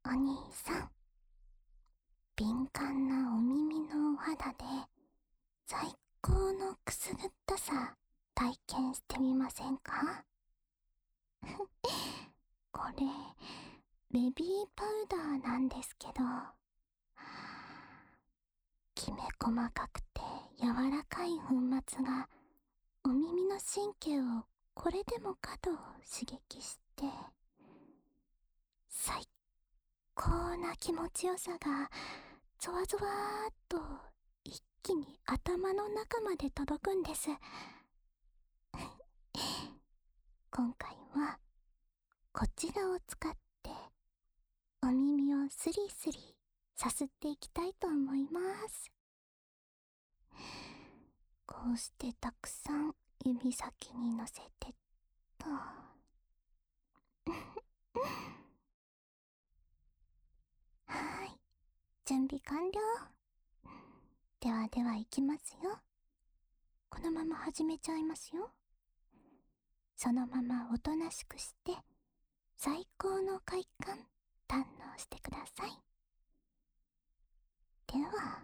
お兄さん、敏感なお耳のお肌で最高のくすぐったさ体験してみませんか？これベビーパウダーなんですけど、きめ細かくて柔らかい粉末がお耳の神経をこれでもかと刺激して、最高な気持ちよさがゾワゾワーっと一気に頭の中まで届くんです。今回はこちらを使ってお耳をスリスリさすっていきたいと思います。こうしてたくさん指先にのせてっとはい、準備完了。ではではいきますよ。このまま始めちゃいますよ。そのままおとなしくして最高の快感堪能してください。では、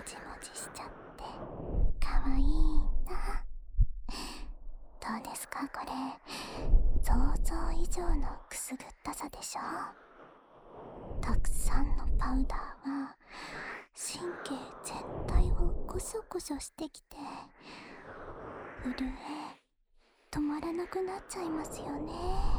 じもじしちゃってかわいいな。どうですかこれ、想像以上のくすぐったさでしょ。たくさんのパウダーは神経全体をコショコショしてきて、震え止まらなくなっちゃいますよね。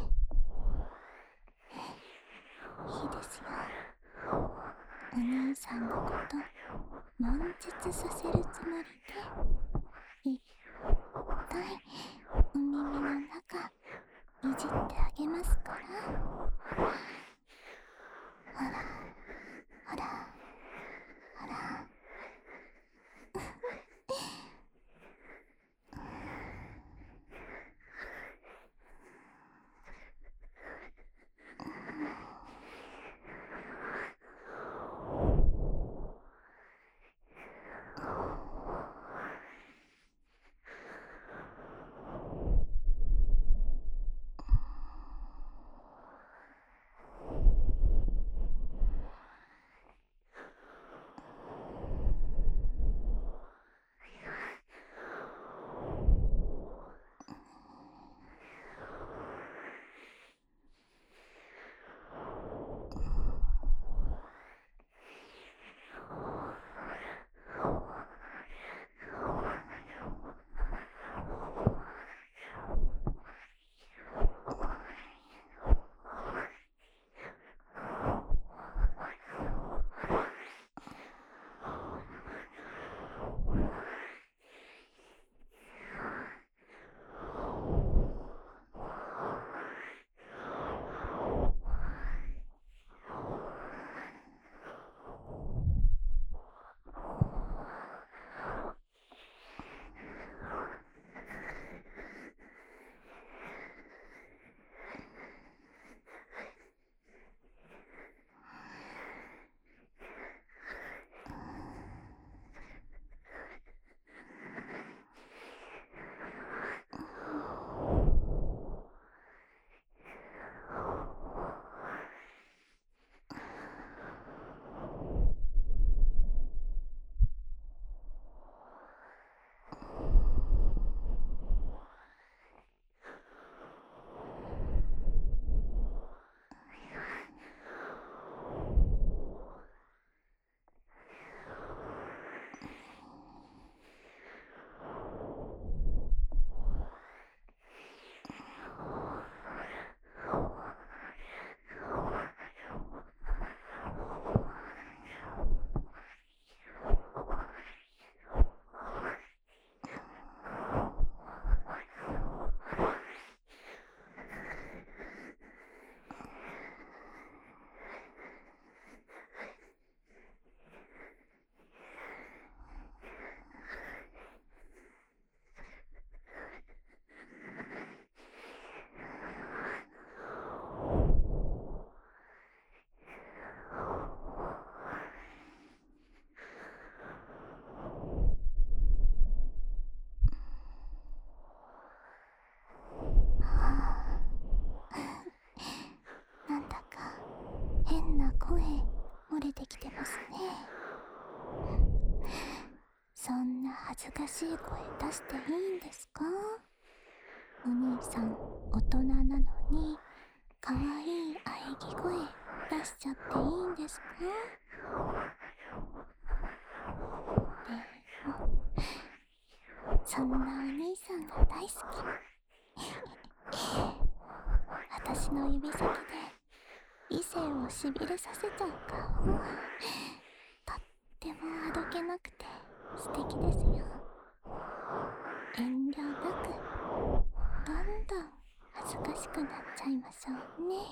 いいですよ。お兄さんのこと悶絶させるつもりでいっぱいお耳の中いじってあげますから。ほらほらほら。なんだか変な声漏れてきてますね。そんな恥ずかしい声出していいんですか？お兄さん大人なのにかわいい喘ぎ声出しちゃっていいんですか？でもそんなお兄さんが大好き。私の指先で異性をしびれさせちゃう顔、とってもあどけなくて素敵ですよ。遠慮なくどんどん恥ずかしくなっちゃいましょうね。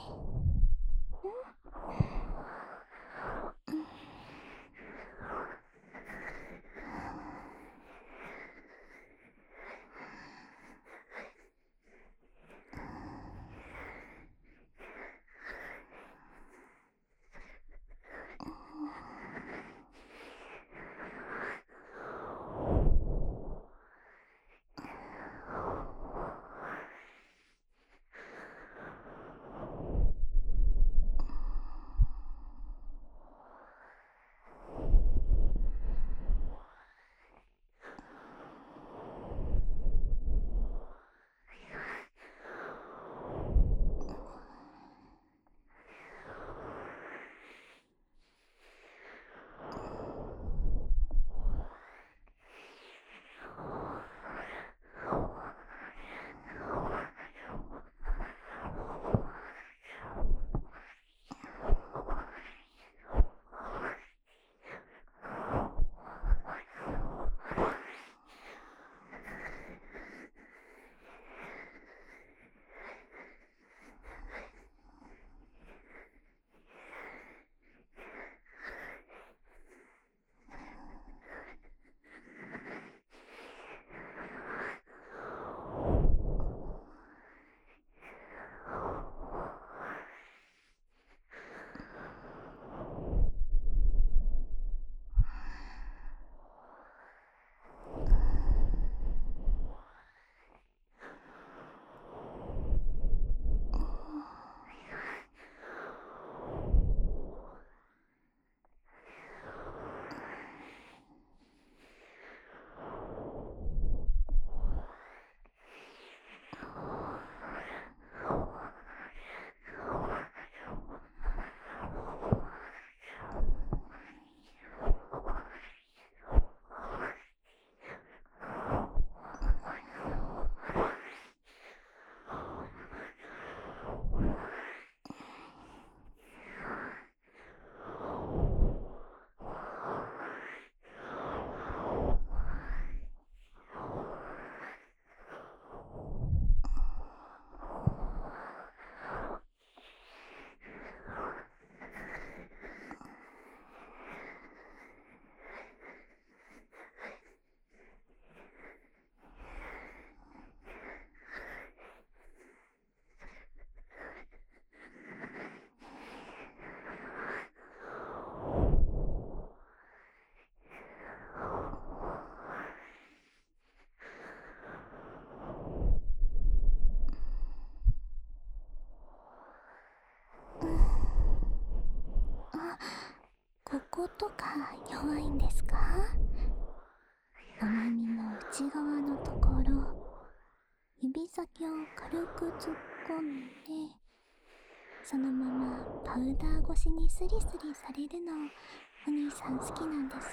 顎とか弱いんですか？お耳の内側のところ、指先を軽く突っ込んで、そのままパウダー越しにスリスリされるのお兄さん好きなんです。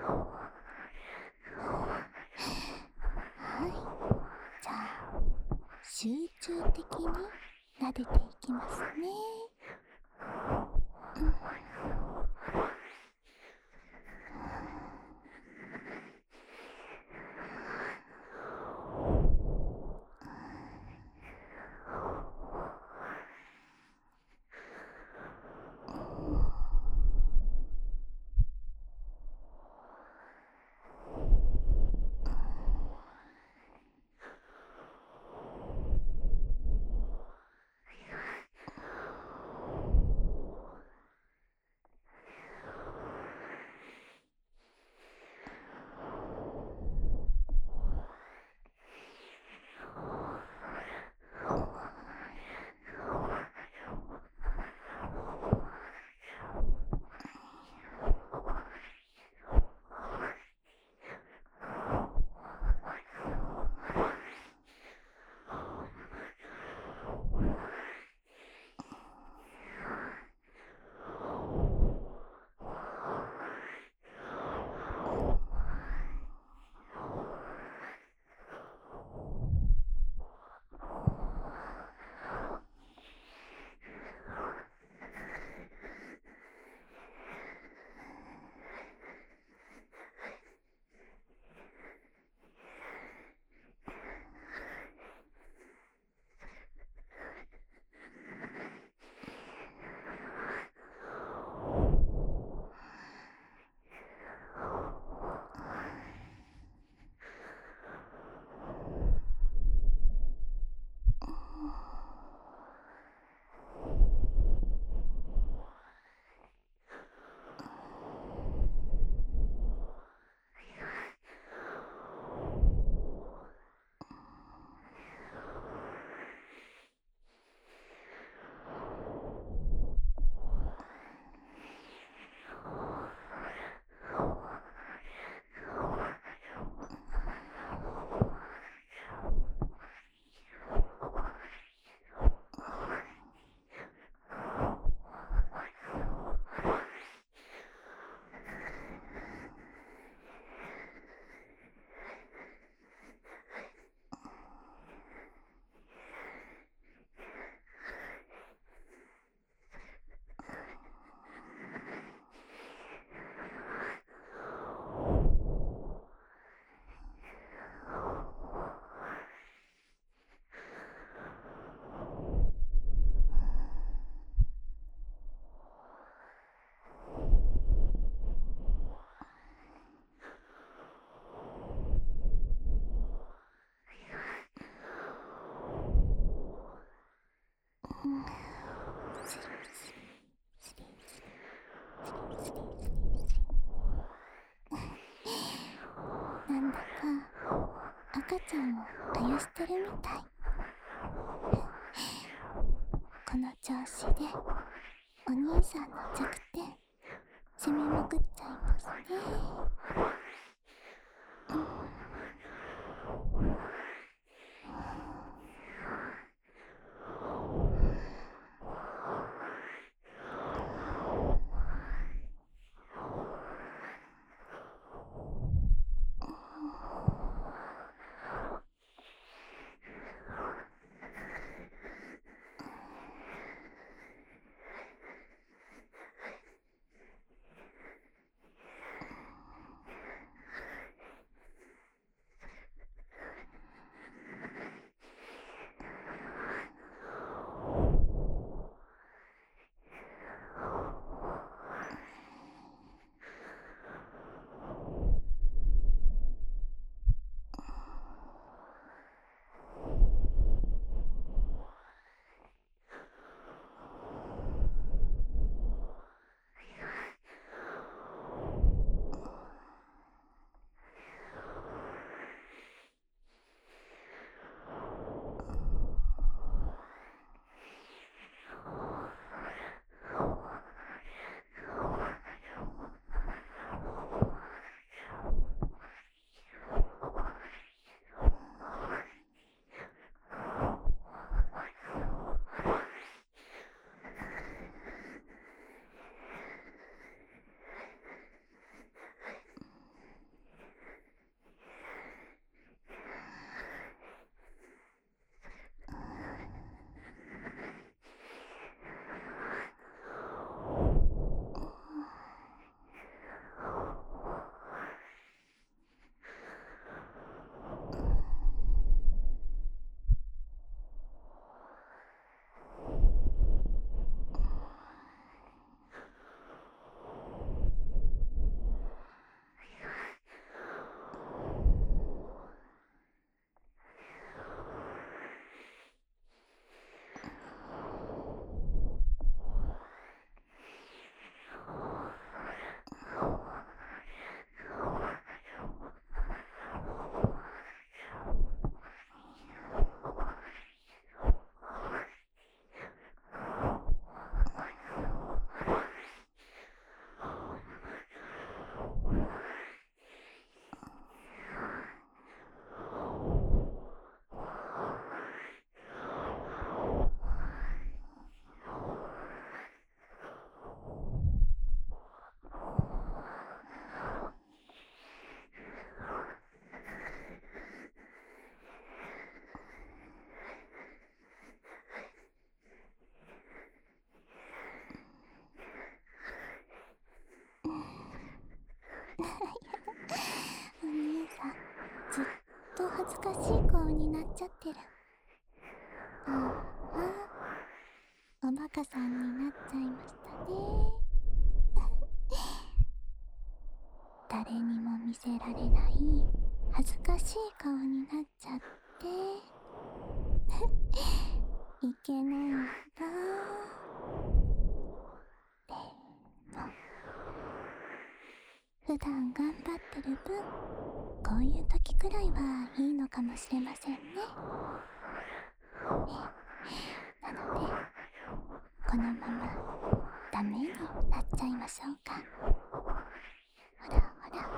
はい、じゃあ集中的に撫でていきますね。なんだか赤ちゃんをあやしてるみたい。この調子でお兄さんの弱点攻めまくっちゃいますね。 恥ずかしい顔になっちゃってる。ああ、おバカさんになっちゃいましたね。誰にも見せられない恥ずかしい顔になっちゃっていけないんだ。でも普段頑張ってる分、こういう時くらいはいいのかもしれませんね。なのでこのままダメになっちゃいましょうか。ほらほら。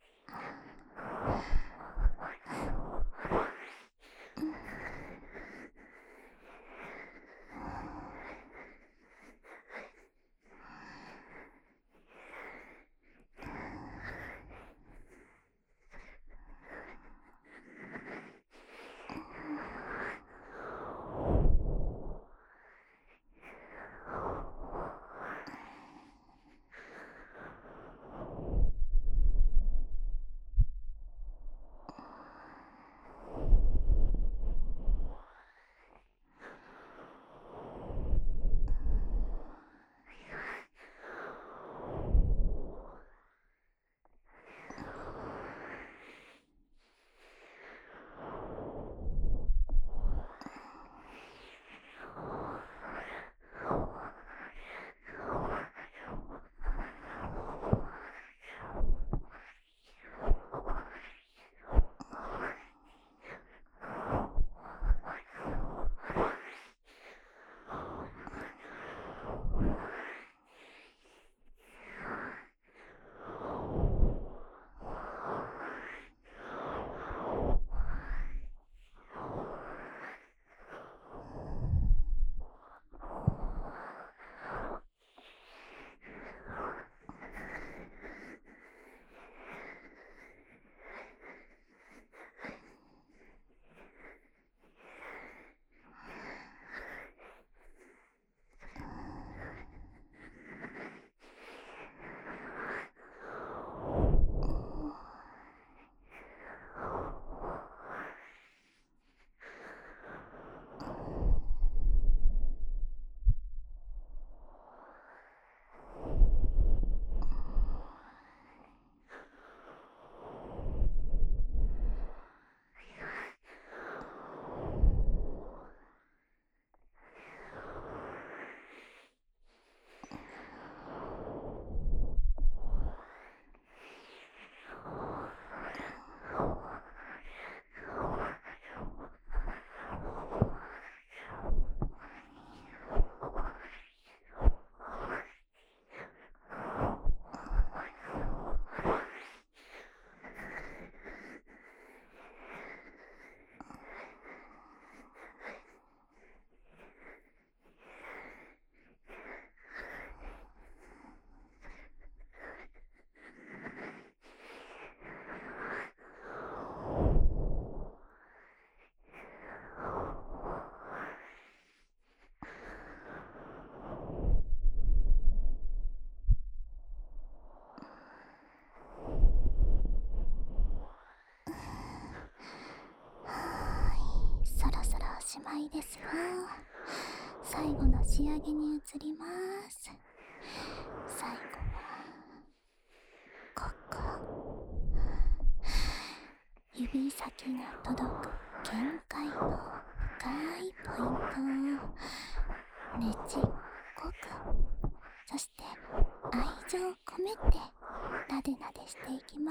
そろそろおしまいですよ。最後の仕上げに移ります。最後はここ、指先が届く限界の深いポイントをねちっこく、そして愛情を込めてなでなでしていきます。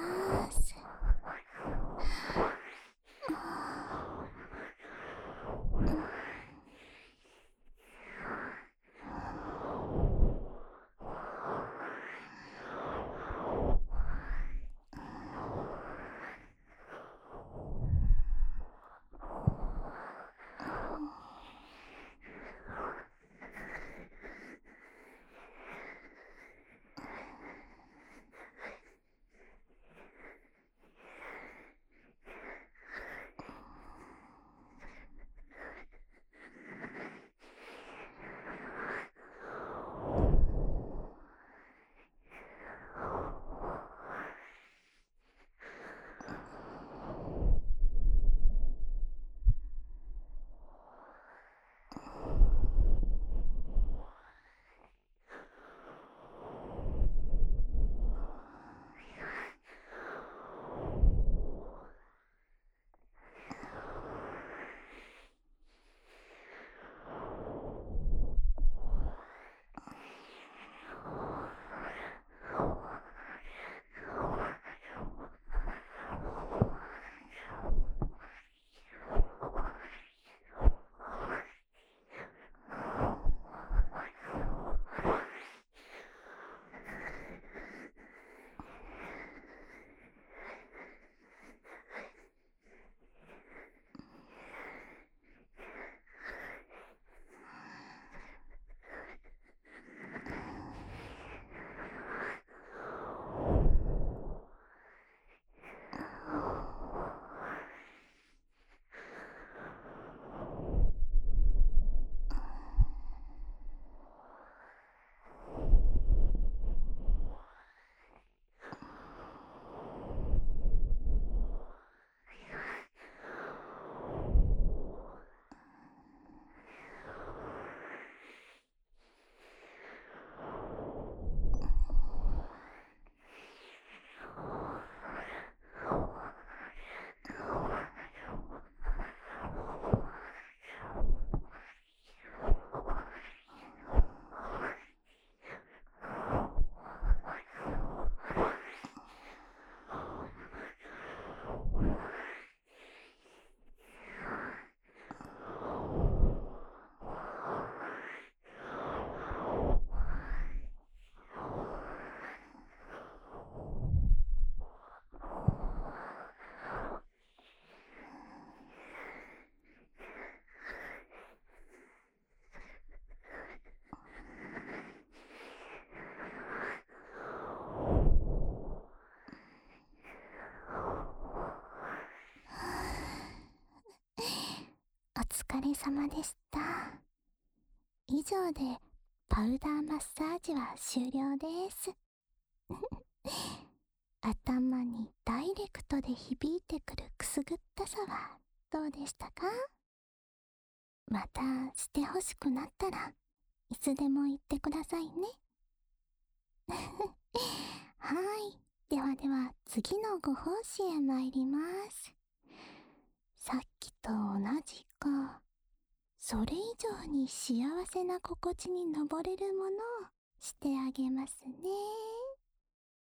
疲れ様でした。以上でパウダーマッサージは終了です。頭にダイレクトで響いてくるくすぐったさはどうでしたか？またしてほしくなったらいつでも言ってくださいね。はい。ではでは次のご奉仕へ参ります。さっきと同じか、それ以上に幸せな心地に登れるものをしてあげますね。